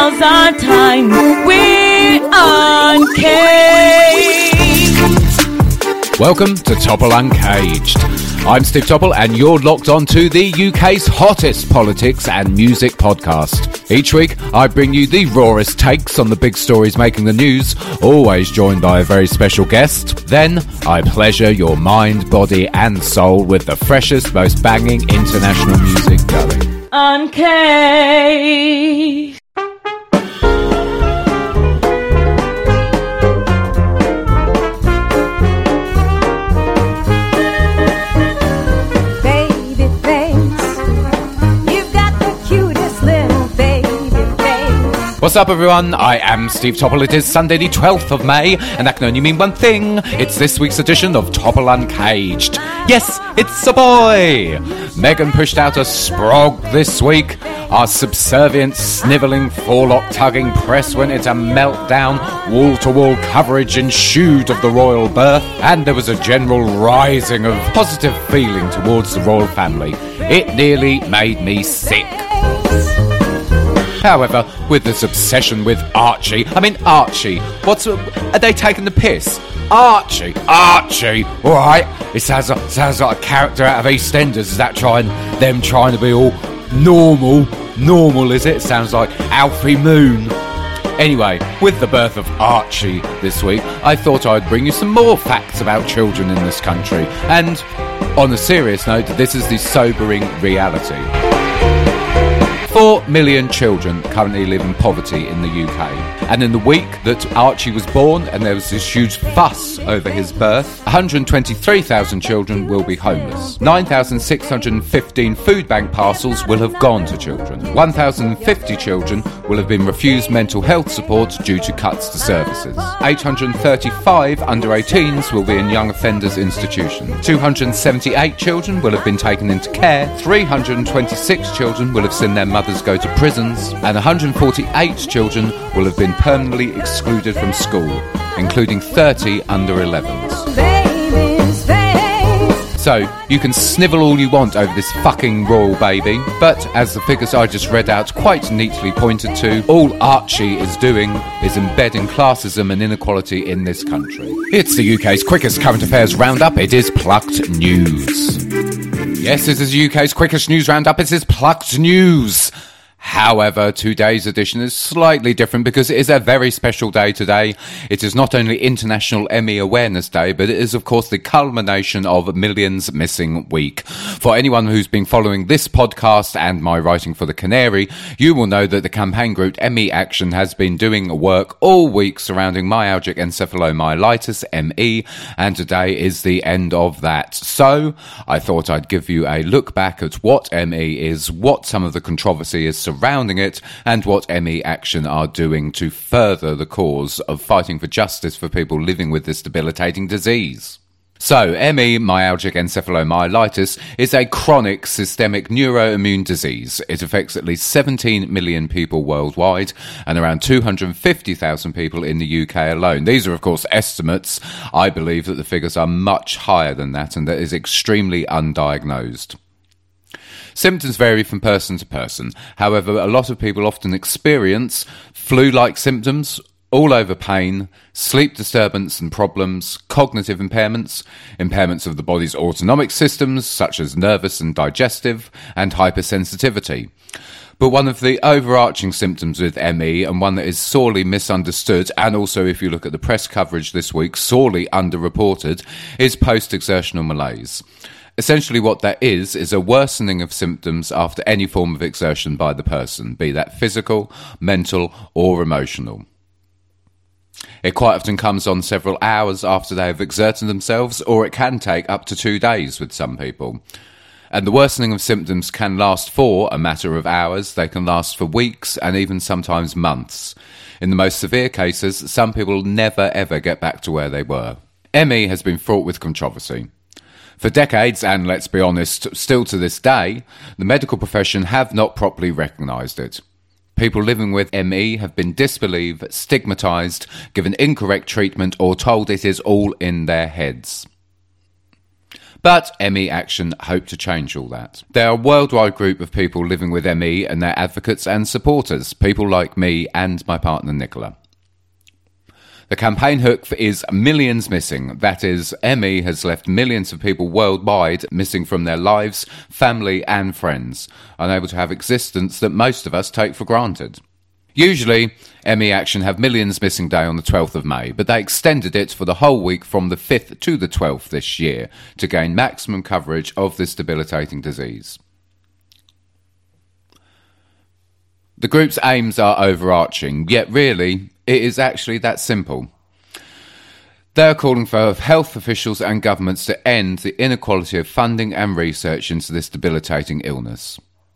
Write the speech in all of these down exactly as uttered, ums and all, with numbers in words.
now's our time. We're uncaged. Welcome to Topple Uncaged. I'm Steve Topple and you're locked on to the U K's hottest politics and music podcast. Each week I bring you the rawest takes on the big stories making the news, always joined by a very special guest. Then I pleasure your mind, body and soul with the freshest, most banging international music going. Uncaged. What's up everyone, I am Steve Topple. It is Sunday the twelfth of May and that can only mean one thing. It's this week's edition of Topple Uncaged. Yes, it's a boy! Meghan pushed out a sprog this week. Our subservient, snivelling, forelock-tugging press went into meltdown. Wall-to-wall coverage ensued of the royal birth, and there was a general rising of positive feeling towards the royal family. It nearly made me sick. However, with this obsession with Archie, I mean Archie, what's, are they taking the piss? Archie, Archie, alright, it sounds like, sounds like a character out of EastEnders, is that trying, them trying to be all normal, normal is it? It sounds like Alfie Moon. Anyway, with the birth of Archie this week, I thought I'd bring you some more facts about children in this country, and on a serious note, this is the sobering reality. Four million children currently live in poverty in the U K. And in the week that Archie was born and there was this huge fuss over his birth, one hundred twenty-three thousand children will be homeless. nine thousand six hundred fifteen food bank parcels will have gone to children. one thousand fifty children will have been refused mental health support due to cuts to services. eight hundred thirty-five under eighteens will be in young offenders institutions. two hundred seventy-eight children will have been taken into care. three hundred twenty-six children will have seen their mothers go to prisons, and one hundred forty-eight children will have been permanently excluded from school, including thirty under elevens. So, you can snivel all you want over this fucking royal baby, but as the figures I just read out quite neatly pointed to, all Archie is doing is embedding classism and inequality in this country. It's the U K's quickest current affairs roundup. It is Plucked News. Yes, this is the U K's quickest news roundup. It is Plucked News. However, today's edition is slightly different because it is a very special day today. It is not only International Emmy Awareness Day, but it is of course the culmination of Millions Missing Week. For anyone who's been following this podcast and my writing for The Canary, you will know that the campaign group Emmy Action has been doing work all week surrounding myalgic encephalomyelitis, M E, and today is the end of that. So, I thought I'd give you a look back at what M E is, what some of the controversy is surrounding it, and what Emmy Action are doing to further the cause of fighting for justice for people living with this debilitating disease. So, M E, myalgic encephalomyelitis, is a chronic systemic neuroimmune disease. It affects at least seventeen million people worldwide and around two hundred fifty thousand people in the U K alone. These are, of course, estimates. I believe that the figures are much higher than that and that is extremely undiagnosed. Symptoms vary from person to person. However, a lot of people often experience flu-like symptoms, all-over pain, sleep disturbance and problems, cognitive impairments, impairments of the body's autonomic systems, such as nervous and digestive, and hypersensitivity. But one of the overarching symptoms with M E, and one that is sorely misunderstood, and also if you look at the press coverage this week, sorely underreported, is post-exertional malaise. Essentially what that is, is a worsening of symptoms after any form of exertion by the person, be that physical, mental or emotional. It quite often comes on several hours after they have exerted themselves, or it can take up to two days with some people. And the worsening of symptoms can last for a matter of hours, they can last for weeks and even sometimes months. In the most severe cases, some people never ever get back to where they were. M E has been fraught with controversy. For decades, and let's be honest, still to this day, the medical profession have not properly recognised it. People living with M E have been disbelieved, stigmatised, given incorrect treatment or told it is all in their heads. But M E Action hope to change all that. They are a worldwide group of people living with M E and their advocates and supporters, people like me and my partner Nicola. The campaign hook is Millions Missing. That is, M E has left millions of people worldwide missing from their lives, family and friends, unable to have existence that most of us take for granted. Usually, M E Action have Millions Missing Day on the twelfth of May, but they extended it for the whole week from the fifth to the twelfth this year to gain maximum coverage of this debilitating disease. The group's aims are overarching, yet really, it is actually that simple. They are calling for health officials and governments to end the inequality of funding and research into this debilitating illness.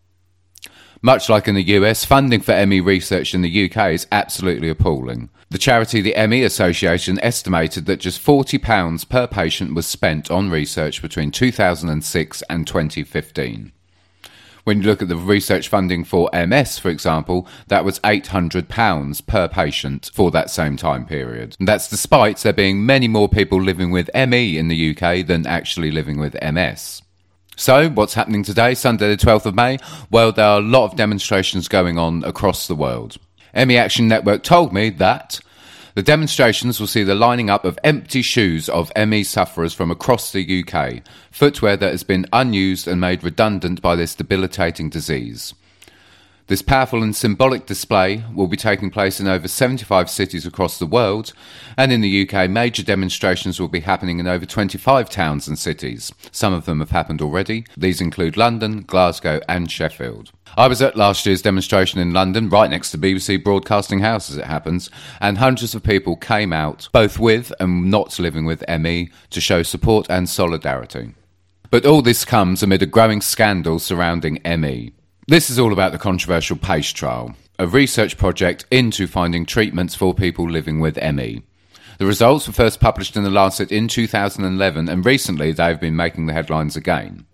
Much like in the U S, funding for M E research in the U K is absolutely appalling. The charity the M E Association estimated that just forty pounds per patient was spent on research between two thousand six and twenty fifteen. When you look at the research funding for M S, for example, that was eight hundred pounds per patient for that same time period. And that's despite there being many more people living with M E in the U K than actually living with M S. So, what's happening today, Sunday the twelfth of May? Well, there are a lot of demonstrations going on across the world. M E Action Network told me that the demonstrations will see the lining up of empty shoes of M E sufferers from across the U K, footwear that has been unused and made redundant by this debilitating disease. This powerful and symbolic display will be taking place in over seventy-five cities across the world, and in the U K, major demonstrations will be happening in over twenty-five towns and cities. Some of them have happened already. These include London, Glasgow and Sheffield. I was at last year's demonstration in London, right next to B B C Broadcasting House as it happens, and hundreds of people came out, both with and not living with M E, to show support and solidarity. But all this comes amid a growing scandal surrounding M E. This is all about the controversial PACE trial, a research project into finding treatments for people living with M E. The results were first published in The Lancet in two thousand eleven, and recently they've been making the headlines again.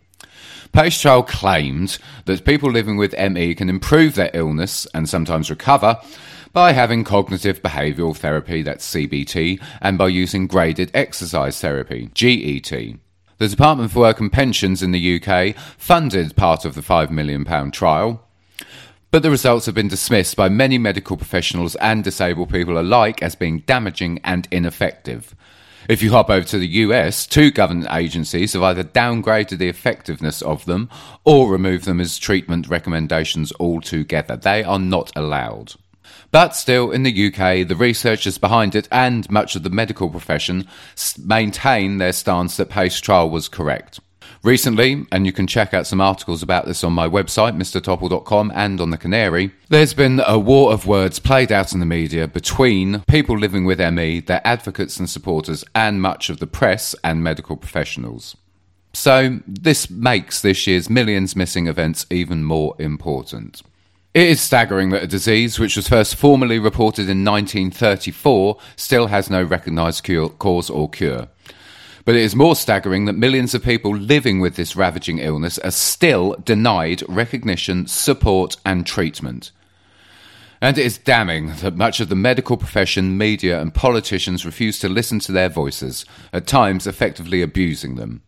PACE trial claimed that people living with M E can improve their illness and sometimes recover by having cognitive behavioural therapy, that's C B T, and by using graded exercise therapy, G E T. The Department for Work and Pensions in the U K funded part of the five million pounds trial, but the results have been dismissed by many medical professionals and disabled people alike as being damaging and ineffective. If you hop over to the U S, two government agencies have either downgraded the effectiveness of them or removed them as treatment recommendations altogether. They are not allowed. But still, in the U K, the researchers behind it and much of the medical profession maintain their stance that PACE trial was correct. Recently, and you can check out some articles about this on my website, mr topple dot com, and on the Canary, there's been a war of words played out in the media between people living with M E, their advocates and supporters, and much of the press and medical professionals. So, this makes this year's Millions Missing events even more important. It is staggering that a disease which was first formally reported in nineteen thirty-four still has no recognised cure, cause or cure. But it is more staggering that millions of people living with this ravaging illness are still denied recognition, support and treatment. And it is damning that much of the medical profession, media and politicians refuse to listen to their voices, at times effectively abusing them.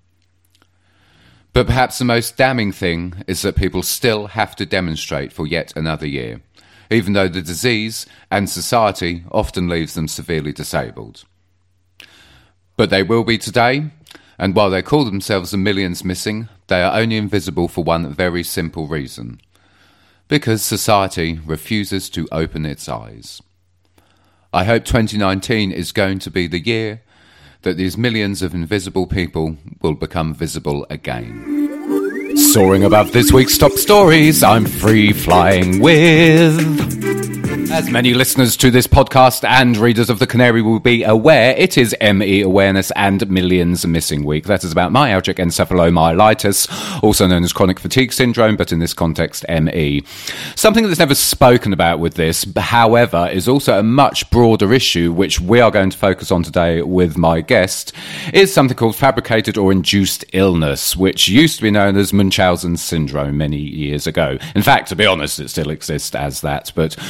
But perhaps the most damning thing is that people still have to demonstrate for yet another year, even though the disease and society often leaves them severely disabled. But they will be today, and while they call themselves the Millions Missing, they are only invisible for one very simple reason: because society refuses to open its eyes. I hope twenty nineteen is going to be the year that these millions of invisible people will become visible again. Soaring above this week's top stories, I'm free flying with... As many listeners to this podcast and readers of The Canary will be aware, it is M E Awareness and Millions Missing Week. That is about myalgic encephalomyelitis, also known as chronic fatigue syndrome, but in this context, M E. Something that's never spoken about with this, however, is also a much broader issue, which we are going to focus on today with my guest, is something called fabricated or induced illness, which used to be known as Munchausen syndrome many years ago. In fact, to be honest, it still exists as that, but we'll get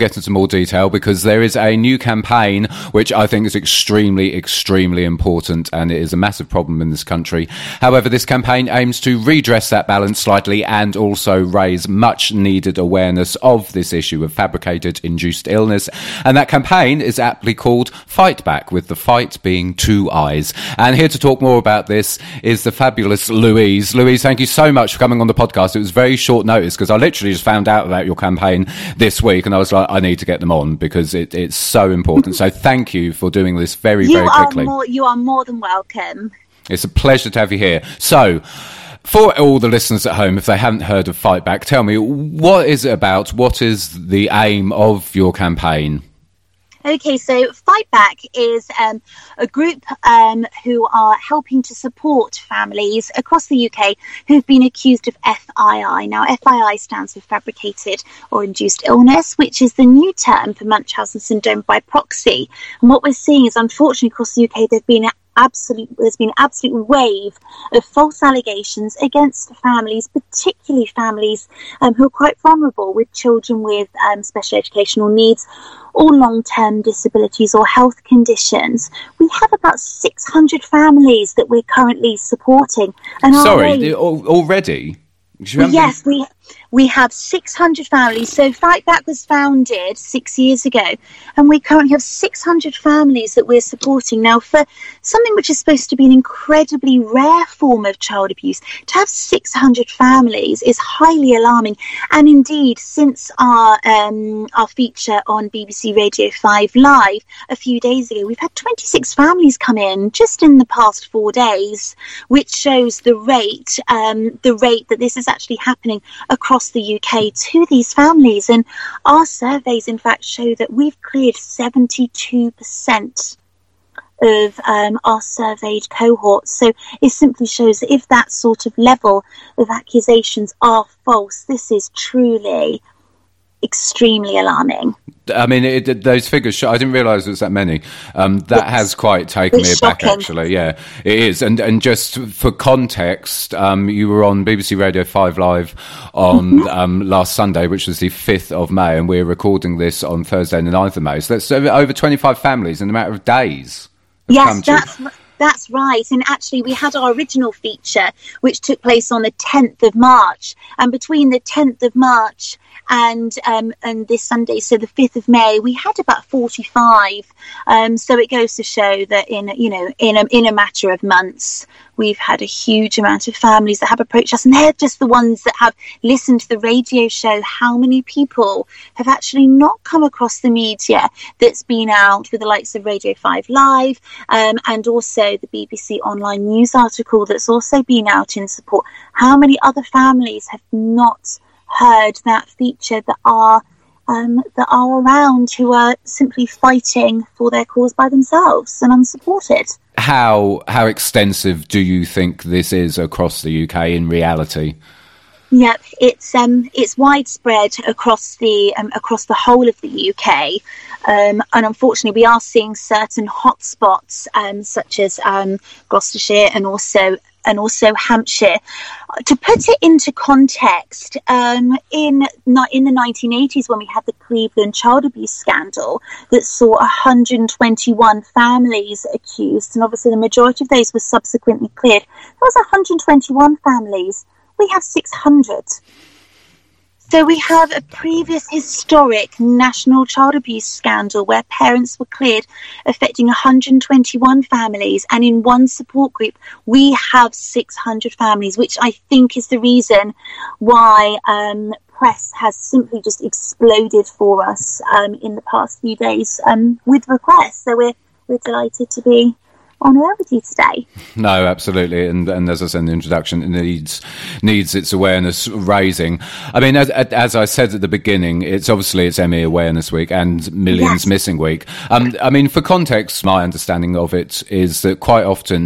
get into more detail because there is a new campaign which I think is extremely, extremely important, and it is a massive problem in this country. However, this campaign aims to redress that balance slightly and also raise much needed awareness of this issue of fabricated induced illness. And that campaign is aptly called Fight Back, with the fight being two eyes. And here to talk more about this is the fabulous Louise. Louise, thank you so much for coming on the podcast. It was very short notice because I literally just found out about your campaign this week and I was like, I need to get them on because it, it's so important. So thank you for doing this very, you very quickly. Are more, you are more than welcome. It's a pleasure to have you here. So, for all the listeners at home, if they haven't heard of Fight Back, tell me, what is it about? What is the aim of your campaign? Okay, so Fight Back is um, a group um, who are helping to support families across the U K who've been accused of F I I. Now, F I I stands for fabricated or induced illness, which is the new term for Munchausen syndrome by proxy. And what we're seeing is, unfortunately, across the U K, there've been Absolute, there's been an absolute wave of false allegations against families, particularly families um, who are quite vulnerable, with children with um, special educational needs or long-term disabilities or health conditions. We have about six hundred families that we're currently supporting. And Sorry, already? Yes, we we have six hundred families. So Fight Back was founded six years ago, and we currently have six hundred families that we're supporting. Now, for something which is supposed to be an incredibly rare form of child abuse, to have six hundred families is highly alarming. And indeed, since our um, our feature on B B C Radio five Live a few days ago, we've had twenty-six families come in just in the past four days, which shows the rate, um, the rate that this is actually happening across the U K to these families. And our surveys, in fact, show that we've cleared seventy-two percent of um, our surveyed cohorts. So it simply shows that if that sort of level of accusations are false, this is truly extremely alarming. I mean, it, it, those figures, show, I didn't realise it was that many. Um, that yes. has quite taken it's me aback, shocking. Actually. Yeah, it is. And and just for context, um, you were on B B C Radio five Live on mm-hmm. um, last Sunday, which was the fifth of May, and we're recording this on Thursday, the ninth of May. So that's over twenty-five families in a matter of days. Yes, that's That's right. And actually, we had our original feature, which took place on the tenth of March. And between the tenth of March and um, and this Sunday, so the fifth of May, we had about forty-five. Um, so it goes to show that in you know in a, in a matter of months, we've had a huge amount of families that have approached us, and they're just the ones that have listened to the radio show. How many people have actually not come across the media that's been out with the likes of Radio five Live, um, and also the B B C online news article that's also been out in support? How many other families have not heard that feature that are um, that are around, who are simply fighting for their cause by themselves and unsupported? How how extensive do you think this is across the U K in reality? Yeah, it's um it's widespread across the um, across the whole of the U K, um, and unfortunately we are seeing certain hotspots, um, such as um, Gloucestershire and also and also Hampshire. To put it into context, um, in in the nineteen eighties, when we had the Cleveland child abuse scandal that saw one hundred twenty-one families accused, and obviously the majority of those were subsequently cleared, that was one hundred twenty-one families. We have six hundred. So we have a previous historic national child abuse scandal where parents were cleared, affecting one hundred twenty-one families. And in one support group, we have six hundred families, which I think is the reason why um, press has simply just exploded for us um, in the past few days um, with requests. So we're, we're delighted to be on air with you today. No, absolutely, and and as I said in the introduction, it needs needs its awareness raising. I mean, as, as I said at the beginning, it's obviously it's Emmy Awareness Week and Millions yes. Missing Week. Um, I mean, for context, my understanding of it is that quite often, if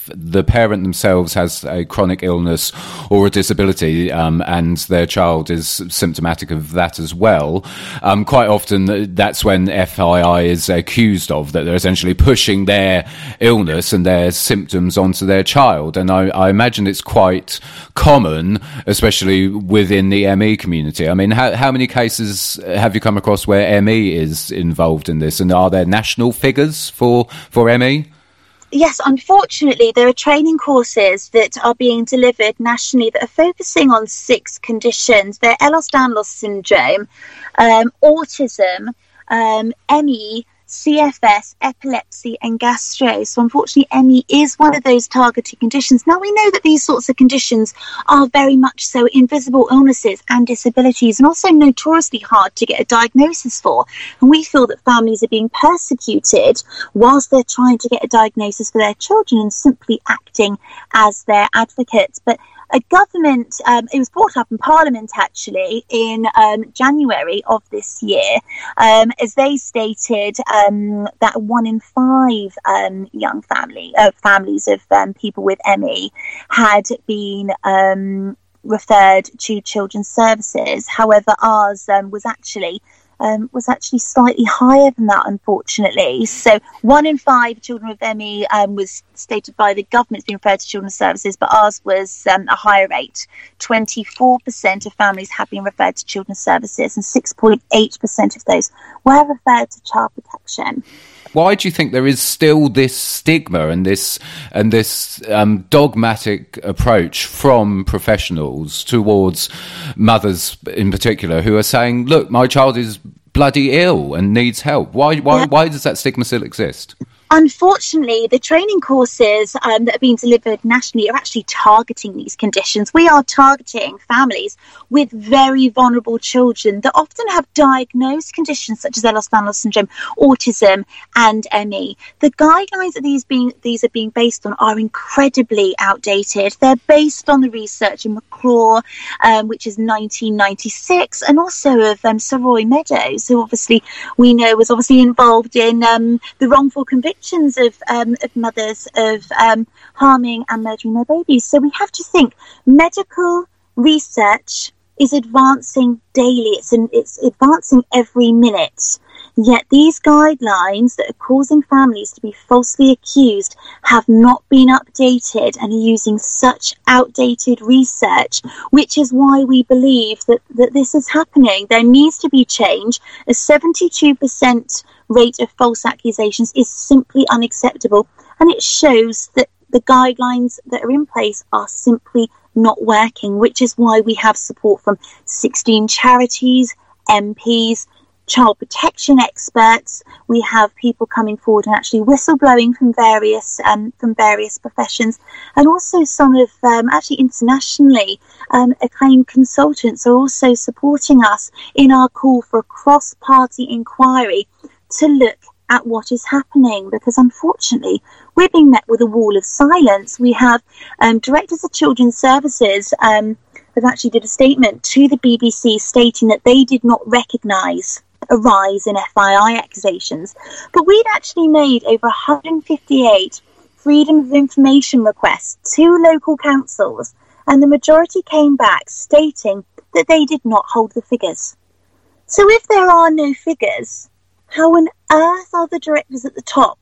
if the parent themselves has a chronic illness or a disability, um, and their child is symptomatic of that as well, um, quite often that's when F I I is accused of that they're essentially pushing their illness and their symptoms onto their child. And I, I imagine it's quite common, especially within the M E community. I mean, how, how many cases have you come across where M E is involved in this, and are there national figures for, for M E? Yes, unfortunately, there are training courses that are being delivered nationally that are focusing on six conditions. They're Ehlers-Danlos syndrome, um, autism, um, M E, C F S, epilepsy and gastro. So unfortunately, M E is one of those targeted conditions. Now, we know that these sorts of conditions are very much so invisible illnesses and disabilities, and also notoriously hard to get a diagnosis for. And we feel that families are being persecuted whilst they're trying to get a diagnosis for their children and simply acting as their advocates. But a government, um, it was brought up in Parliament actually in um, January of this year, um, as they stated um, that one in five um, young family uh, families of um, people with M E had been um, referred to children's services. However, ours um, was actually Um, was actually slightly higher than that, unfortunately. So one in five children with M E um, was stated by the government being referred to children's services, but ours was um, a higher rate. twenty-four percent of families have been referred to children's services, and six point eight percent of those were referred to child protection. Why do you think there is still this stigma and this and this um, dogmatic approach from professionals towards mothers in particular who are saying, look, my child is bloody ill and needs help? Why why yeah. why does that stigma still exist? Unfortunately, the training courses um, that are being delivered nationally are actually targeting these conditions. We are targeting families with very vulnerable children that often have diagnosed conditions such as Ehlers-Danlos syndrome, autism and M E. The guidelines that these being these are being based on are incredibly outdated. They're based on the research in McCraw, um, which is nineteen ninety-six, and also of um, Sir Roy Meadows, who obviously we know was obviously involved in um, the wrongful conviction of, um, of mothers of um, harming and murdering their babies. So we have to think medical research is advancing daily. It's, an, it's advancing every minute. Yet these guidelines that are causing families to be falsely accused have not been updated and are using such outdated research, which is why we believe that, that this is happening. There needs to be change. A seventy-two percent rate of false accusations is simply unacceptable, and it shows that the guidelines that are in place are simply not working, which is why we have support from sixteen charities, M Ps, child protection experts. We have people coming forward and actually whistleblowing from various um, from various professions, and also some of um, actually internationally um, acclaimed consultants are also supporting us in our call for a cross-party inquiry to look at what is happening, because unfortunately we're being met with a wall of silence. We have um, directors of children's services um, have actually did a statement to the B B C stating that they did not recognise a rise in F I I accusations, but we'd actually made over one hundred fifty-eight freedom of information requests to local councils, and the majority came back stating that they did not hold the figures. So if there are no figures, how on earth are the directors at the top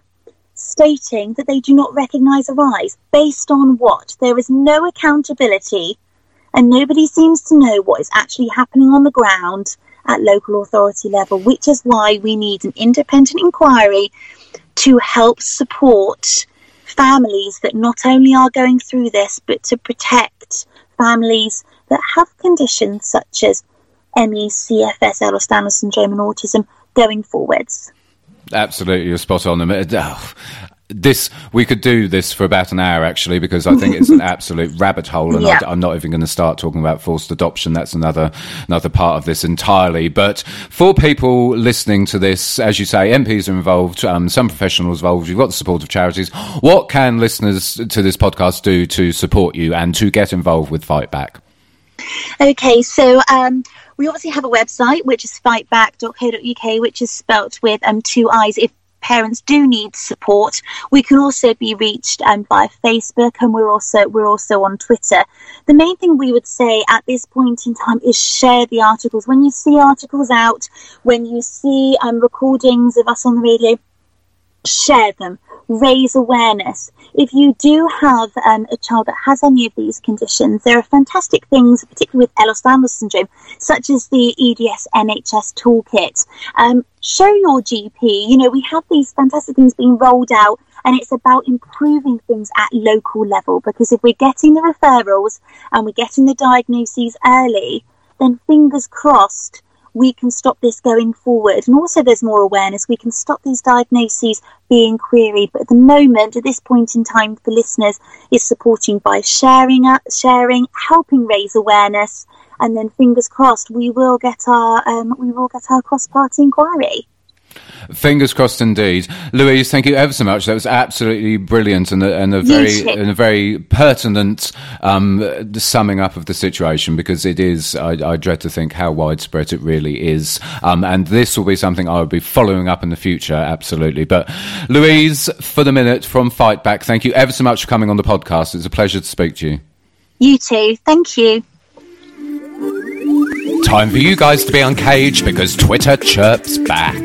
stating that they do not recognise a rise? Based on what? There is no accountability, and nobody seems to know what is actually happening on the ground at local authority level, which is why we need an independent inquiry to help support families that not only are going through this, but to protect families that have conditions such as M E, C F S, Ehlers-Danlos syndrome and autism going forwards. Absolutely, you're spot on. This we could do this for about an hour actually, because I think it's an absolute rabbit hole, and yeah. I, I'm not even going to start talking about forced adoption. That's another another part of this entirely. But for people listening to this, as you say, M Ps are involved, um, some professionals involved. You've got the support of charities. What can listeners to this podcast do to support you and to get involved with Fight Back? Okay, so um, we obviously have a website which is fight back dot co dot uk, which is spelt with um, two I's. If parents do need support, we can also be reached um, via Facebook, and we're also we're also on Twitter. The main thing we would say at this point in time is share the articles. When you see articles out, when you see um, recordings of us on the radio, share them, raise awareness. If you do have um, a child that has any of these conditions, there are fantastic things, particularly with Ehlers-Danlos syndrome, such as the E D S N H S toolkit. Um, show your G P. You know, we have these fantastic things being rolled out, and it's about improving things at local level, because if we're getting the referrals and we're getting the diagnoses early, then fingers crossed, we can stop this going forward. And also there's more awareness. We can stop these diagnoses being queried. But at the moment, at this point in time, for listeners, is supporting by sharing, uh, sharing, helping raise awareness, and then fingers crossed, we will get our um, we will get our cross-party inquiry. Fingers crossed indeed. Louise, thank you ever so much. That was absolutely brilliant, and a, and a very and a very pertinent um, summing up of the situation, because it is, I, I dread to think how widespread it really is. Um, and this will be something I will be following up in the future, absolutely. But Louise, for the minute from Fight Back, thank you ever so much for coming on the podcast. It's a pleasure to speak to you. You too. Thank you. Time for you guys to be uncaged, because Twitter chirps back.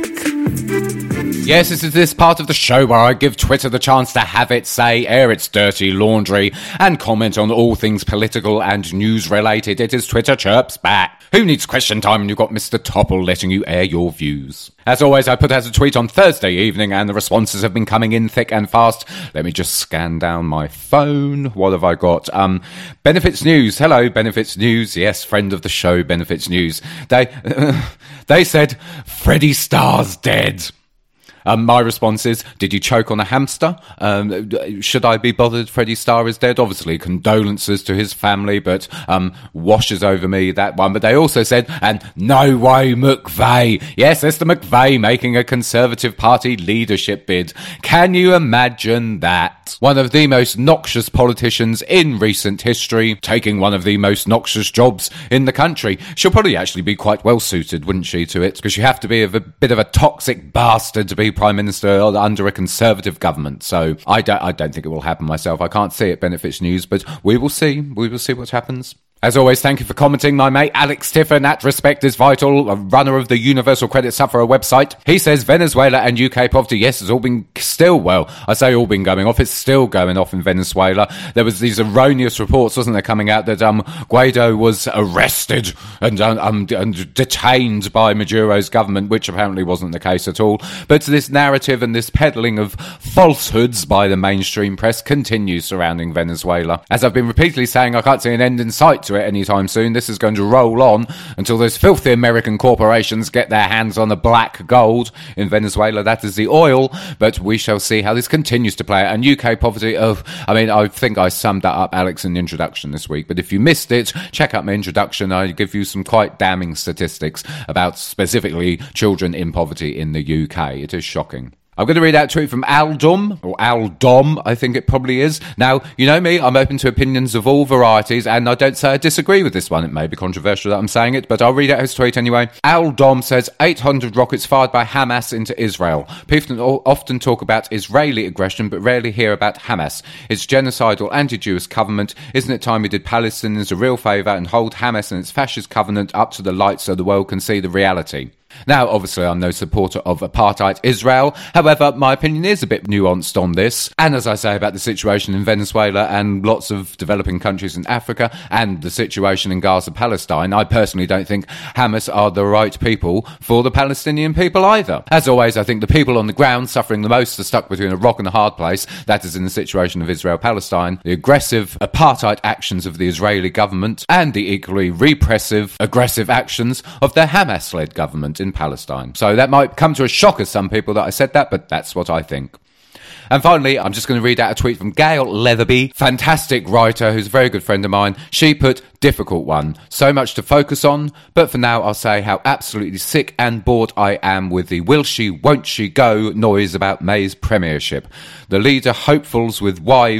Yes, this is this part of the show where I give Twitter the chance to have its say, air its dirty laundry, and comment on all things political and news-related. It is Twitter chirps back. Who needs question time when you've got Mister Topple letting you air your views? As always, I put out a tweet on Thursday evening, and the responses have been coming in thick and fast. Let me just scan down my phone. What have I got? Um, Benefits News. Hello, Benefits News. Yes, friend of the show, Benefits News. They, uh, they said, Freddie Starr's dead. Um, my response is, did you choke on a hamster? Um, should I be bothered? Freddie Starr is dead. Obviously, condolences to his family, but um, washes over me, that one. But they also said, and no way McVeigh. Yes, Esther McVeigh making a Conservative Party leadership bid. Can you imagine that? One of the most noxious politicians in recent history, taking one of the most noxious jobs in the country. She'll probably actually be quite well suited, wouldn't she, to it? Because you have to be a bit of a toxic bastard to be Prime Minister under a Conservative government. So I don't, I don't think it will happen myself. I can't see it, Benefits News, but we will see. We will see what happens. As always, thank you for commenting, my mate Alex Tiffin at Respect is Vital, a runner of the Universal Credit Sufferer website. He says Venezuela and U K poverty, yes, it's all been still, well, I say all been going off, it's still going off in Venezuela. There was these erroneous reports, wasn't there, coming out that um, Guaido was arrested and, um, and detained by Maduro's government, which apparently wasn't the case at all. But this narrative and this peddling of falsehoods by the mainstream press continues surrounding Venezuela. As I've been repeatedly saying, I can't see an end in sight to it anytime soon. This is going to roll on until those filthy American corporations get their hands on the black gold in Venezuela. That is the oil, but we shall see how this continues to play out. And U K poverty, oh, I mean, I think I summed that up, Alex, in the introduction this week, but if you missed it, check out my introduction. I give you some quite damning statistics about specifically children in poverty in the U K. It is shocking. I'm going to read out a tweet from Aldom, or Aldom, I think it probably is. Now, you know me, I'm open to opinions of all varieties, and I don't say I disagree with this one. It may be controversial that I'm saying it, but I'll read out his tweet anyway. Aldom says, eight hundred rockets fired by Hamas into Israel. People often talk about Israeli aggression, but rarely hear about Hamas. It's genocidal anti-Jewish government. Isn't it time we did Palestinians a real favour and hold Hamas and its fascist covenant up to the light so the world can see the reality? Now, obviously, I'm no supporter of apartheid Israel. However, my opinion is a bit nuanced on this. And as I say about the situation in Venezuela and lots of developing countries in Africa and the situation in Gaza, Palestine, I personally don't think Hamas are the right people for the Palestinian people either. As always, I think the people on the ground suffering the most are stuck between a rock and a hard place. That is in the situation of Israel-Palestine, the aggressive apartheid actions of the Israeli government and the equally repressive, aggressive actions of the Hamas-led government in Palestine. So that might come to a shock of some people that I said that, but that's what I think. And finally, I'm just going to read out a tweet from Gail Leatherby, fantastic writer who's a very good friend of mine. She put, difficult one, so much to focus on, but for now I'll say how absolutely sick and bored I am with the will she, won't she go noise about May's premiership. The leader hopefuls with wives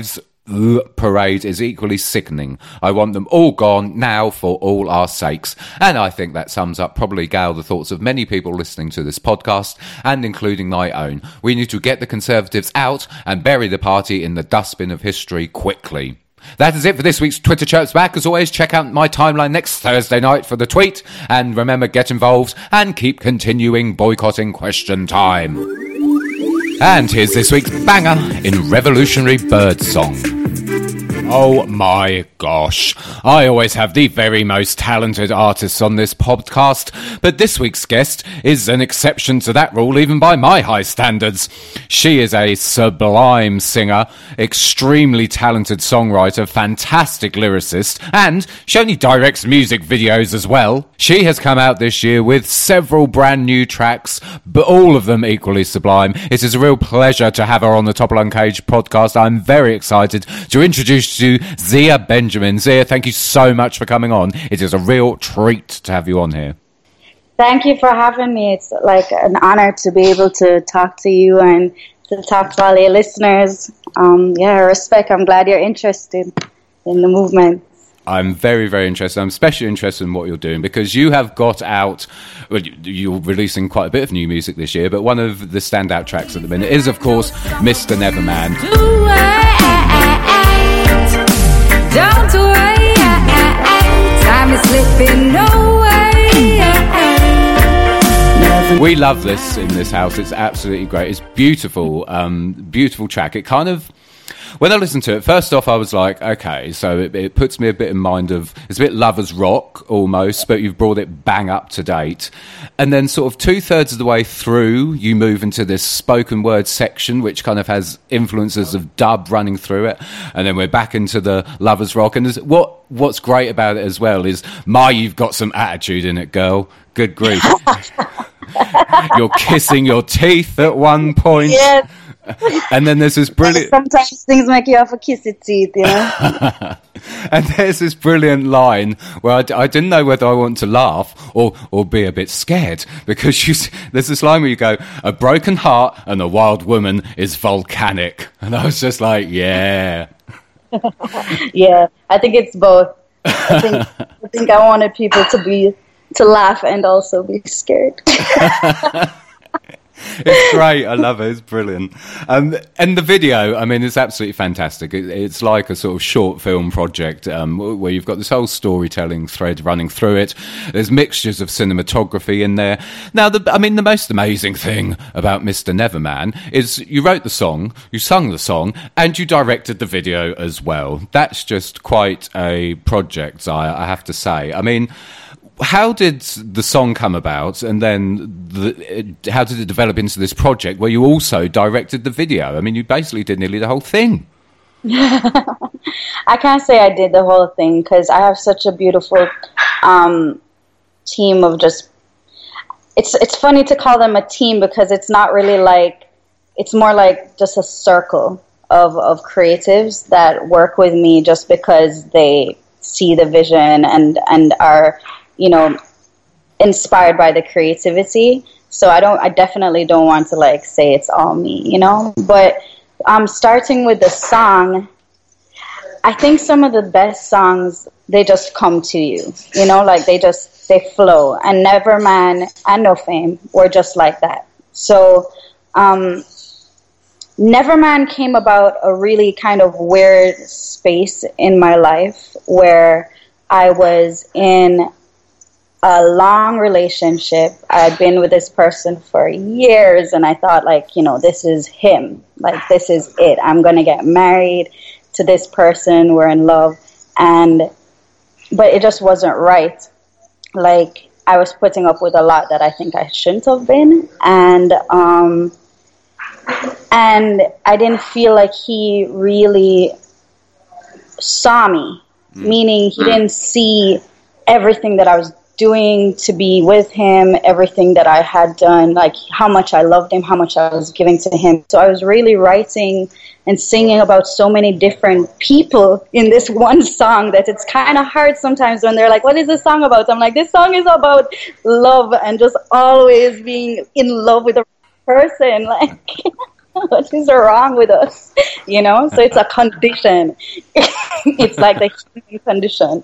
the parade is equally sickening. I want them all gone now for all our sakes. And I think that sums up probably, Gail, the thoughts of many people listening to this podcast, and including my own. We need to get the Conservatives out and bury the party in the dustbin of history quickly. That is it for this week's Twitter Chirps Back. As always, check out my timeline next Thursday night for the tweet. And remember, get involved and keep continuing boycotting Question Time. And here's this week's banger in Revolutionary Birdsong. Oh my gosh, I always have the very most talented artists on this podcast, but this week's guest is an exception to that rule even by my high standards. She is a sublime singer, extremely talented songwriter, fantastic lyricist, and she only directs music videos as well. She has come out this year with several brand new tracks, but all of them equally sublime. It is a real pleasure to have her on the Topple Uncaged podcast. I'm very excited to introduce to Zia Benjamin. Zia, thank you so much for coming on. It is a real treat to have you on here. Thank you for having me. It's like an honor to be able to talk to you and to talk to all your listeners. Um, yeah, respect. I'm glad you're interested in the movement. I'm very, very interested. I'm especially interested in what you're doing because you have got out, well, you're releasing quite a bit of new music this year, but one of the standout tracks at the minute is, of course, Mister Neverman. Don't worry, time is slipping away. We love this in this house. It's absolutely great. It's beautiful, um, beautiful track. It kind of, when I listened to it, first off, I was like, okay, so it, it puts me a bit in mind of, it's a bit Lovers Rock almost, but you've brought it bang up to date. And then sort of two-thirds of the way through, you move into this spoken word section, which kind of has influences of dub running through it. And then we're back into the Lovers Rock. And there's, what what's great about it as well is, my, you've got some attitude in it, girl. Good grief. You're kissing your teeth at one point. Yes. And then there's this brilliant... Sometimes things make you have a kissy teeth, you know? And there's this brilliant line where I, d- I didn't know whether I want to laugh or, or be a bit scared, because you, there's this line where you go, a broken heart and a wild woman is volcanic. And I was just like, yeah. Yeah, I think it's both. I think, I think I wanted people to be... to laugh and also be scared. It's great. I love it. It's brilliant. Um, and the video, I mean, it's absolutely fantastic. It, it's like a sort of short film project um, where you've got this whole storytelling thread running through it. There's mixtures of cinematography in there. Now, the, I mean, the most amazing thing about Mister Neverman is you wrote the song, you sung the song, and you directed the video as well. That's just quite a project, I, I have to say. I mean... how did the song come about, and then the, it, how did it develop into this project where you also directed the video? I mean, you basically did nearly the whole thing. I can't say I did the whole thing because I have such a beautiful um, team of just... It's it's funny to call them a team because it's not really like... It's more like just a circle of, of creatives that work with me just because they see the vision and, and are... you know, inspired by the creativity. So I don't, I definitely don't want to like say it's all me, you know, but um, starting with the song, I think some of the best songs, they just come to you, you know, like they just, they flow, and Neverman and No Fame were just like that. So um, Neverman came about a really kind of weird space in my life where I was in a long relationship. I'd been with this person for years, and I thought, like, you know, this is him. Like, this is it. I'm going to get married to this person. We're in love. And, but it just wasn't right. Like, I was putting up with a lot that I think I shouldn't have been. And, um, and I didn't feel like he really saw me, mm. meaning he didn't see everything that I was doing to be with him, everything that I had done, like how much I loved him, how much I was giving to him. So I was really writing and singing about so many different people in this one song that it's kind of hard sometimes when they're like, what is this song about? I'm like, this song is about love and just always being in love with a person. Like, what is wrong with us? You know, so it's a condition. It's like the human condition.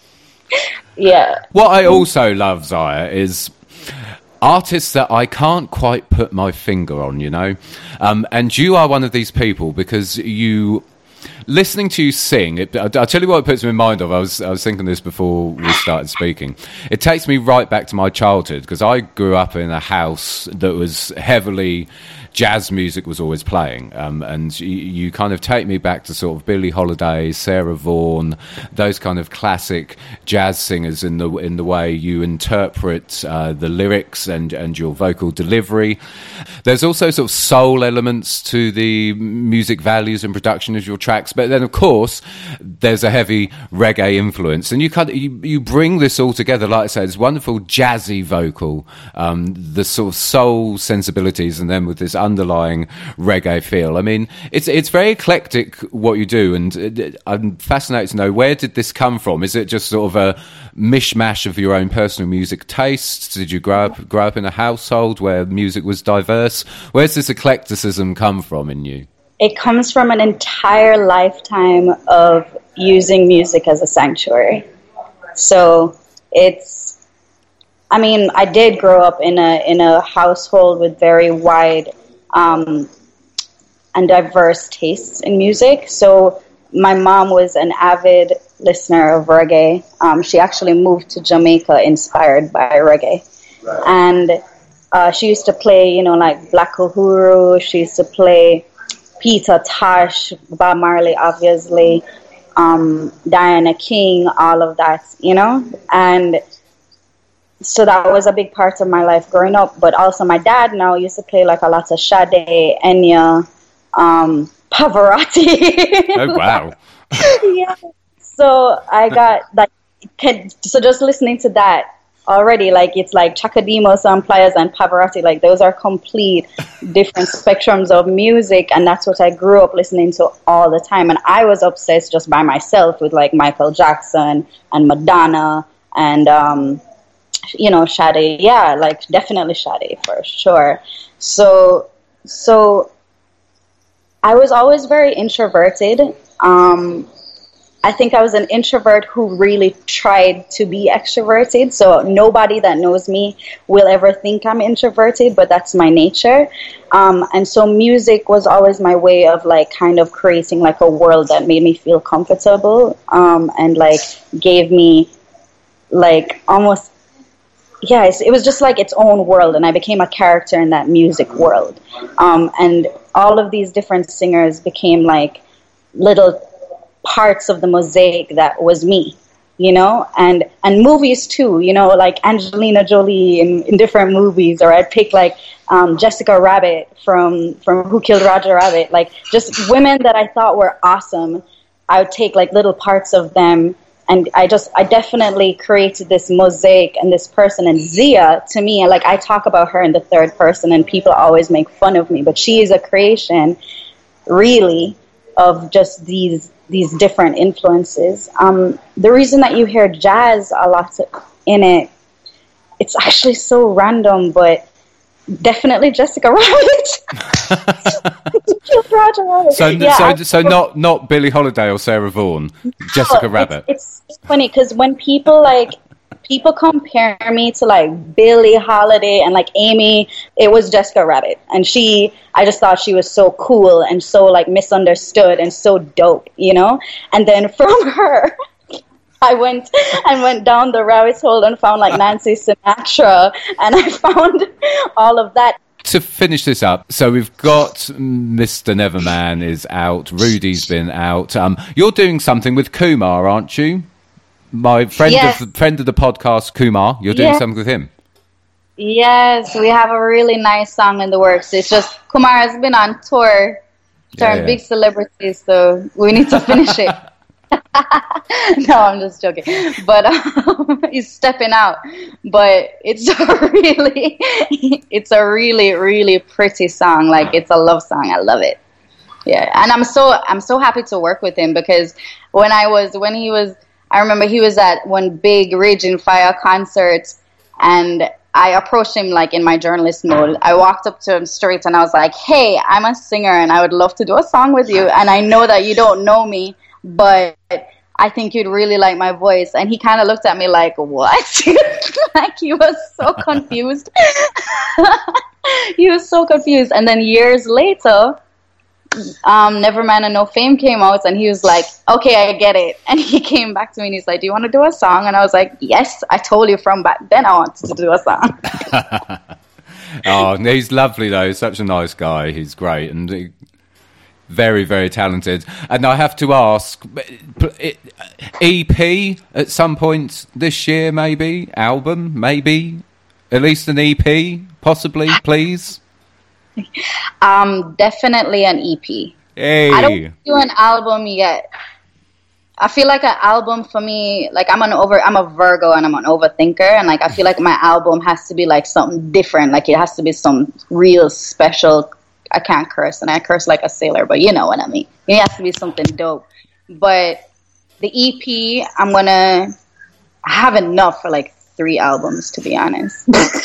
Yeah. What I also love, Zaya, is artists that I can't quite put my finger on, you know? Um, and you are one of these people because you... Listening to you sing, it, I'll tell you what it puts me in mind of. I was I was thinking this before we started speaking. It takes me right back to my childhood because I grew up in a house that was heavily jazz music was always playing, um, and you, you kind of take me back to sort of Billie Holiday, Sarah Vaughan, those kind of classic jazz singers in the in the way you interpret uh, the lyrics and and your vocal delivery. There's also sort of soul elements to the music values and production of your tracks, but then of course there's a heavy reggae influence, and you kind of, you, you bring this all together. Like I said, this wonderful jazzy vocal, um, the sort of soul sensibilities, and then with this underlying reggae feel. I mean, it's it's very eclectic what you do, and it, I'm fascinated to know, where did this come from? Is it just sort of a mishmash of your own personal music tastes? Did you grow up grow up in a household where music was diverse? Where's this eclecticism come from in you? It comes from an entire lifetime of using music as a sanctuary. So it's, I mean, I did grow up in a in a household with very wide um, and diverse tastes in music. So my mom was an avid listener of reggae. Um, she actually moved to Jamaica inspired by reggae. Right. And uh, she used to play, you know, like Black Uhuru. She used to play Peter Tosh, Bob Marley, obviously, um, Diana King, all of that, you know? And so that was a big part of my life growing up. But also my dad now used to play like a lot of Sade, Enya, um, Pavarotti. Oh, wow. Yeah. So I got, like, so just listening to that already, like, it's like Chakadimos and Pliers and Pavarotti, like, those are complete different spectrums of music, and that's what I grew up listening to all the time. And I was obsessed just by myself with, like, Michael Jackson and Madonna and, um, you know, Sade. Yeah, like, definitely Sade for sure. So, so I was always very introverted. Um, I think I was an introvert who really tried to be extroverted. So nobody that knows me will ever think I'm introverted, but that's my nature. Um, and so music was always my way of like kind of creating like a world that made me feel comfortable, um, and like gave me like almost, yeah, it was just like its own world. And I became a character in that music world. Um, and all of these different singers became like little parts of the mosaic that was me, you know, and and movies too, you know, like Angelina Jolie in, in different movies, or I'd pick like um, Jessica Rabbit from from Who Killed Roger Rabbit, like just women that I thought were awesome. I would take like little parts of them, and I just I definitely created this mosaic and this person. And Zia, to me, like I talk about her in the third person, and people always make fun of me, but she is a creation, really, of just these. these different influences. Um, the reason that you hear jazz a lot in it, it's actually so random, but definitely Jessica Rabbit. Roger Rabbit. So, yeah, so, I, so not not Billie Holiday or Sarah Vaughan, Jessica no, Rabbit. It's, it's funny because when people like people compare me to like Billie Holiday and like Amy, it was Jessica Rabbit, and she, I just thought she was so cool and so like misunderstood and so dope, you know. And then from her, I went and went down the rabbit hole and found like Nancy Sinatra, and I found all of that. To finish this up, so we've got Mister Neverman is out, Rudy's been out. Um, you're doing something with Kumar, aren't you? My friend, yes. of, friend of the podcast, Kumar, you're doing yes. something with him. Yes, we have a really nice song in the works. It's just Kumar has been on tour, turned yeah, yeah. big celebrity, so we need to finish it. No, I'm just joking. But um, he's stepping out. But it's a really, it's a really, really pretty song. Like it's a love song. I love it. Yeah, and I'm so I'm so happy to work with him because when I was when he was. I remember he was at one big Raging Fire concert, and I approached him like in my journalist mode. I walked up to him straight and I was like, hey, I'm a singer and I would love to do a song with you. And I know that you don't know me, but I think you'd really like my voice. And he kind of looked at me like, what? Like he was so confused. He was so confused. And then years later, um, Nevermind and No Fame came out and he was like, okay, I get it. And he came back to me and he's like, do you want to do a song? And I was like, yes, I told you from back then I wanted to do a song. Oh, he's lovely though. He's such a nice guy. He's great and he, very, very talented. And I have to ask, E P at some point this year, maybe? Album, maybe? At least an E P, possibly, please? Um, definitely an E P. Hey. I don't do an album yet. I feel like an album for me, like I'm an over, I'm a Virgo and I'm an overthinker, and like I feel like my album has to be like something different. Like it has to be some real special. I can't curse, and I curse like a sailor, but you know what I mean. It has to be something dope. But the E P, I'm gonna I have enough for like three albums, to be honest.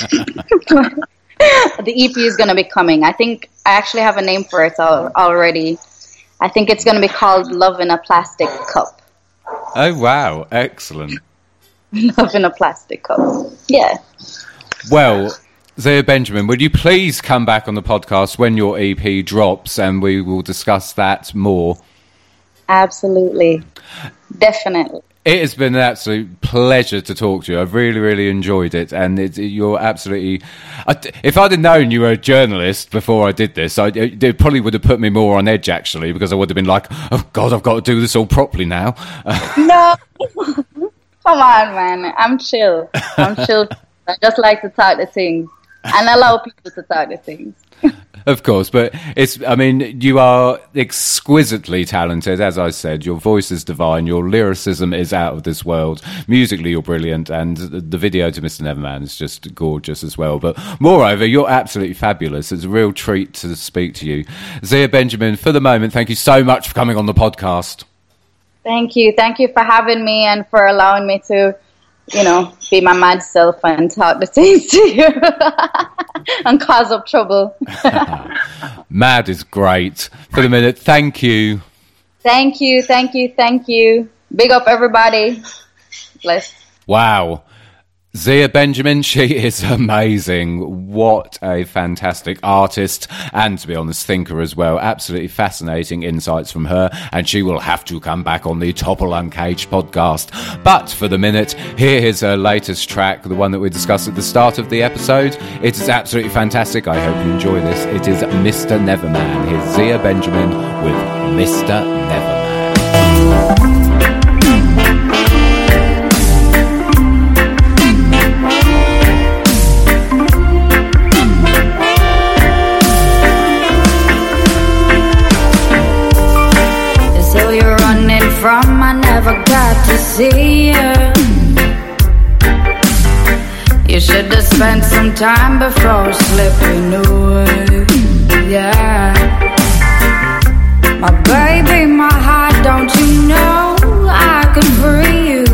The E P is gonna be coming. I think I actually have a name for it al- already. I think it's gonna be called Love in a Plastic Cup. Oh wow, excellent. Love in a Plastic Cup. Yeah. Well, Zia Benjamin, would you please come back on the podcast when your E P drops and we will discuss that more? Absolutely. Definitely. It has been an absolute pleasure to talk to you. I've really, really enjoyed it. And it, you're absolutely... I, if I'd have known you were a journalist before I did this, I, it probably would have put me more on edge, actually, because I would have been like, oh, God, I've got to do this all properly now. No. Come on, man. I'm chill. I'm chill. I just like to talk to things and allow people to talk to things. Of course, but it's, I mean, you are exquisitely talented, as I said. Your voice is divine, your lyricism is out of this world. Musically, you're brilliant, and the video to Mister Neverman is just gorgeous as well. But moreover, you're absolutely fabulous. It's a real treat to speak to you. Zia Benjamin, for the moment, thank you so much for coming on the podcast. Thank you. Thank you for having me and for allowing me to, you know, be my mad self and talk the things to you and cause up trouble. Mad is great. For the minute, thank you. Thank you, thank you, thank you. Big up everybody. Bless. Wow. Zia Benjamin, she is amazing. What a fantastic artist and, to be honest, thinker as well. Absolutely fascinating insights from her, and she will have to come back on the Topple Uncaged podcast. But for the minute, here is her latest track, the one that we discussed at the start of the episode. It is absolutely fantastic. I hope you enjoy this. It is Mister Neverman. Here's Zia Benjamin with Mister Neverman. From I never got to see you. You should have spent some time before slipping away. Yeah, my baby, my heart, don't you know I could free you?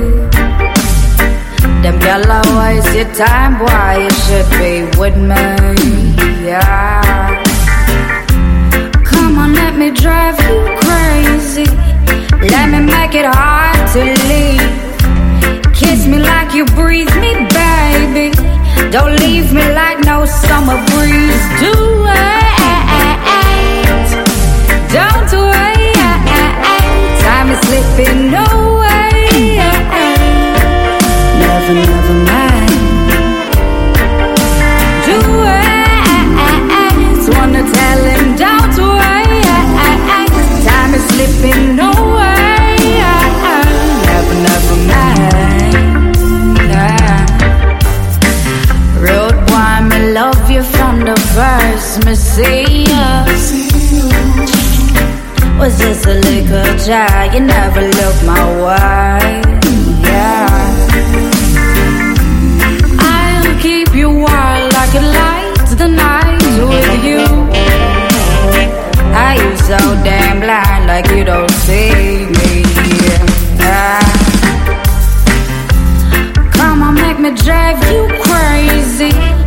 Them yellow wasted time, boy, you should be with me. Yeah, come on, let me drive you crazy. Let me make it hard to leave. Kiss me like you breathe me, baby. Don't leave me like no summer breeze. Do it. Don't wait. Time is slipping away. Never, never mind. Do it. Wanna tell him don't wait. Time is slipping away. Never mind. Yeah. Road boy, me love you from the first me see us. Was this a liquor jar? You never looked my way. Yeah. I'll keep you wild like a light the night with you. Are you so damn blind like you don't see me? Yeah. Come on, make me drive you crazy.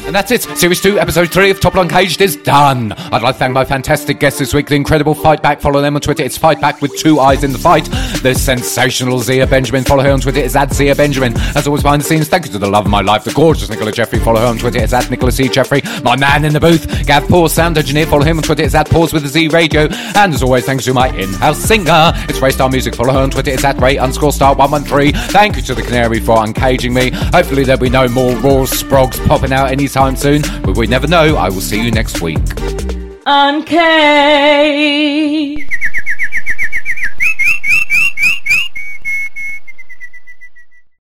And that's it. Series two, episode three of Top Uncaged is done. I'd like to thank my fantastic guests this week, the incredible Fight Back. Follow them on Twitter. It's Fight Back with two eyes in the fight. The sensational Zia Benjamin. Follow her on Twitter. It's at Zia Benjamin. As always, behind the scenes, thank you to the love of my life, the gorgeous Nicola Jeffrey. Follow her on Twitter. It's at Nicola C. Jeffrey. My man in the booth, Gav Pause, sound engineer. Follow him on Twitter. It's at Pause with a Z Radio. And as always, thanks to my in-house singer. It's Ray Star Music. Follow her on Twitter. It's at Ray underscore star one one three. Thank you to the Canary for uncaging me. Hopefully there'll be no more raw sprogs popping out anytime soon. But we never know. I will see you next week. Uncaged.